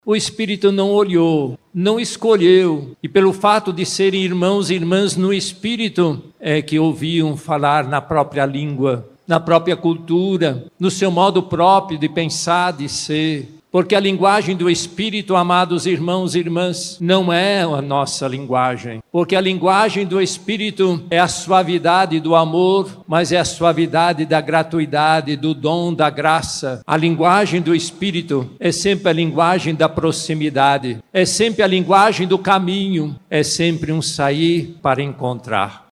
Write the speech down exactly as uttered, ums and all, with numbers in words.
O Espírito não olhou, não escolheu, e pelo fato de serem irmãos e irmãs no Espírito, é que ouviam falar na própria língua, na própria cultura, no seu modo próprio de pensar, de ser. Porque a linguagem do Espírito, amados irmãos e irmãs, não é a nossa linguagem. Porque a linguagem do Espírito é a suavidade do amor, mas é a suavidade da gratuidade, do dom, da graça. A linguagem do Espírito é sempre a linguagem da proximidade, é sempre a linguagem do caminho, é sempre um sair para encontrar.